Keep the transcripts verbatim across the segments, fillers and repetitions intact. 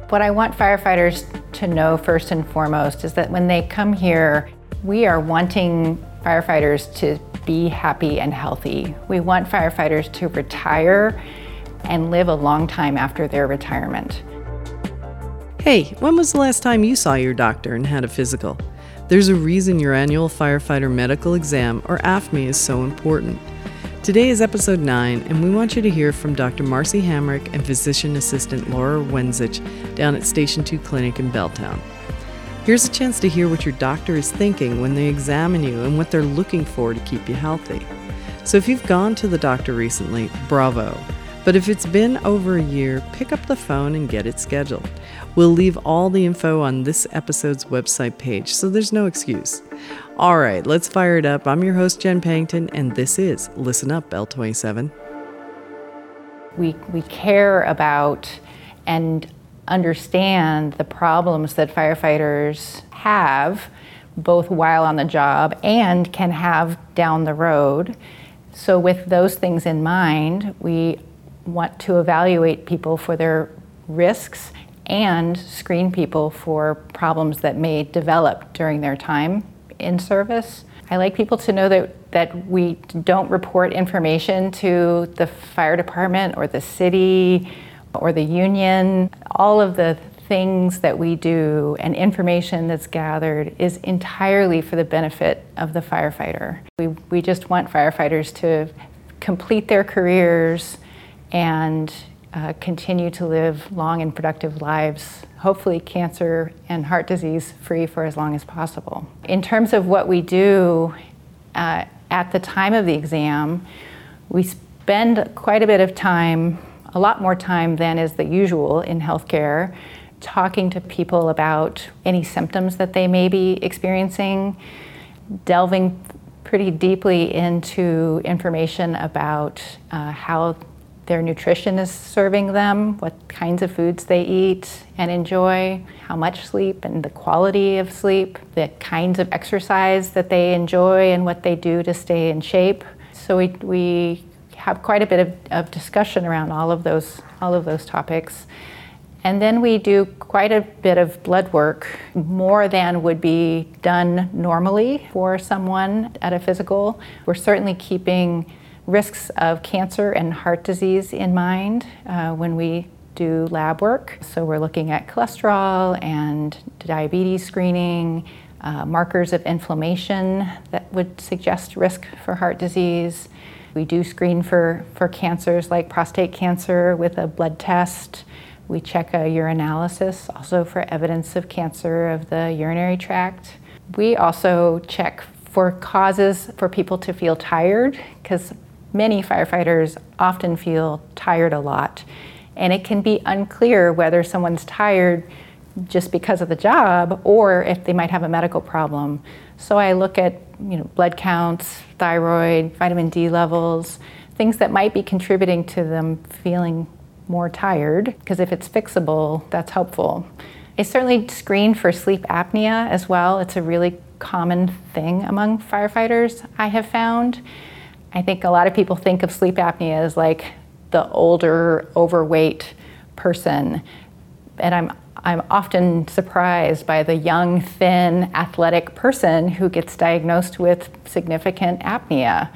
What I want firefighters to know first and foremost is that when they come here, we are wanting firefighters to be happy and healthy. We want firefighters to retire and live a long time after their retirement. Hey, when was the last time you saw your doctor and had a physical? There's a reason your annual firefighter medical exam, or A F M E, is so important. Today is episode nine, and we want you to hear from Doctor Marcy Hamrick and physician assistant Laura Wenzich down at Station two Clinic in Belltown. Here's a chance to hear what your doctor is thinking when they examine you and what they're looking for to keep you healthy. So if you've gone to the doctor recently, bravo. But if it's been over a year, pick up the phone and get it scheduled. We'll leave all the info on this episode's website page, so there's no excuse. All right, let's fire it up. I'm your host, Jen Pennington, and this is Listen Up, Bell twenty-seven. We, we care about and understand the problems that firefighters have, both while on the job and can have down the road. So with those things in mind, we want to evaluate people for their risks and screen people for problems that may develop during their time in service. I like people to know that, that we don't report information to the fire department or the city or the union. All of the things that we do and information that's gathered is entirely for the benefit of the firefighter. We, we just want firefighters to complete their careers and uh, continue to live long and productive lives, hopefully cancer and heart disease free for as long as possible. In terms of what we do uh, at the time of the exam, we spend quite a bit of time, a lot more time than is the usual in healthcare, talking to people about any symptoms that they may be experiencing, delving pretty deeply into information about uh, how their nutrition is serving them, what kinds of foods they eat and enjoy, how much sleep and the quality of sleep, the kinds of exercise that they enjoy and what they do to stay in shape. So we, we have quite a bit of, of discussion around all of those, all of those topics. And then we do quite a bit of blood work, more than would be done normally for someone at a physical. We're certainly keeping risks of cancer and heart disease in mind uh, when we do lab work. So we're looking at cholesterol and diabetes screening, uh, markers of inflammation that would suggest risk for heart disease. We do screen for, for cancers like prostate cancer with a blood test. We check a urinalysis also for evidence of cancer of the urinary tract. We also check for causes for people to feel tired, because many firefighters often feel tired a lot, and it can be unclear whether someone's tired just because of the job or if they might have a medical problem. So I look at, you know, blood counts, thyroid, vitamin D levels, things that might be contributing to them feeling more tired, because if it's fixable, that's helpful. I certainly screen for sleep apnea as well. It's a really common thing among firefighters, I have found. I think a lot of people think of sleep apnea as like the older, overweight person. And I'm I'm often surprised by the young, thin, athletic person who gets diagnosed with significant apnea.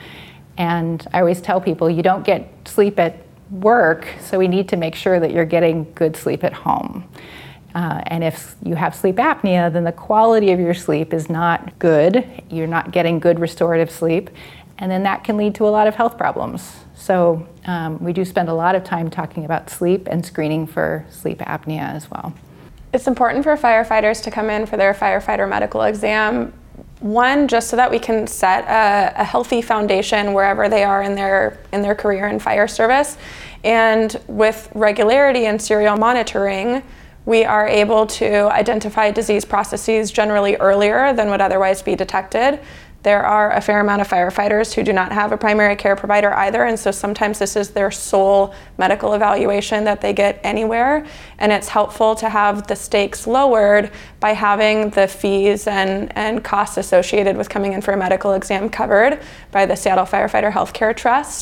And I always tell people, you don't get sleep at work, so we need to make sure that you're getting good sleep at home. Uh, and if you have sleep apnea, then the quality of your sleep is not good. You're not getting good restorative sleep. And then that can lead to a lot of health problems. So um, we do spend a lot of time talking about sleep and screening for sleep apnea as well. It's important for firefighters to come in for their firefighter medical exam. One, just so that we can set a, a healthy foundation wherever they are in their in their career in fire service. And with regularity and serial monitoring, we are able to identify disease processes generally earlier than would otherwise be detected. There are a fair amount of firefighters who do not have a primary care provider either, and so sometimes this is their sole medical evaluation that they get anywhere, and it's helpful to have the stakes lowered by having the fees and, and costs associated with coming in for a medical exam covered by the Seattle Firefighter Healthcare Trust.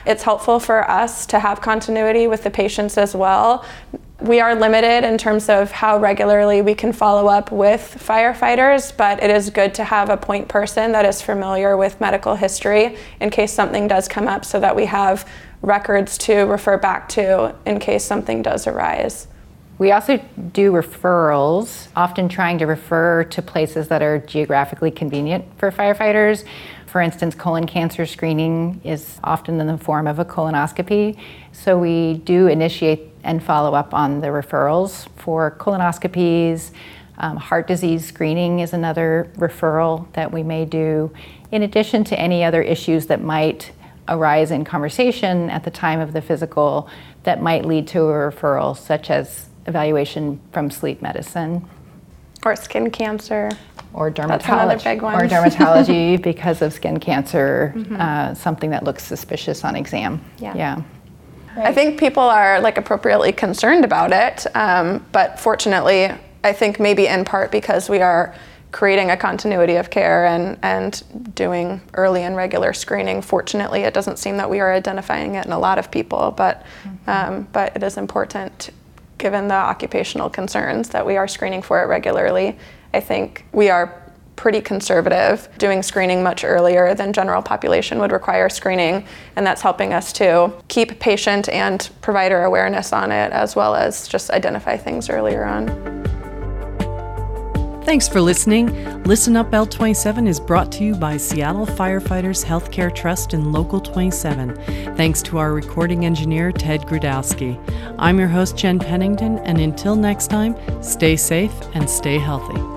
It's helpful for us to have continuity with the patients as well. We are limited in terms of how regularly we can follow up with firefighters, but it is good to have a point person that is familiar with medical history in case something does come up, so that we have records to refer back to in case something does arise. We also do referrals, often trying to refer to places that are geographically convenient for firefighters. For instance, colon cancer screening is often in the form of a colonoscopy. So we do initiate and follow up on the referrals for colonoscopies. Um, heart disease screening is another referral that we may do, in addition to any other issues that might arise in conversation at the time of the physical that might lead to a referral, such as evaluation from sleep medicine. Or skin cancer. Or dermatology. That's another big one. Or dermatology because of skin cancer, mm-hmm. uh, something that looks suspicious on exam. Yeah. yeah. I think people are like appropriately concerned about it, um, but fortunately, I think maybe in part because we are creating a continuity of care and, and doing early and regular screening. Fortunately, it doesn't seem that we are identifying it in a lot of people, but mm-hmm. um, but it is important, given the occupational concerns, that we are screening for it regularly. I think we are pretty conservative, doing screening much earlier than general population would require screening, and that's helping us to keep patient and provider awareness on it, as well as just identify things earlier on. Thanks for listening. Listen Up L twenty-seven is brought to you by Seattle Firefighters Healthcare Trust and Local twenty-seven. Thanks to our recording engineer, Ted Grudowski. I'm your host, Jen Pennington, and until next time, stay safe and stay healthy.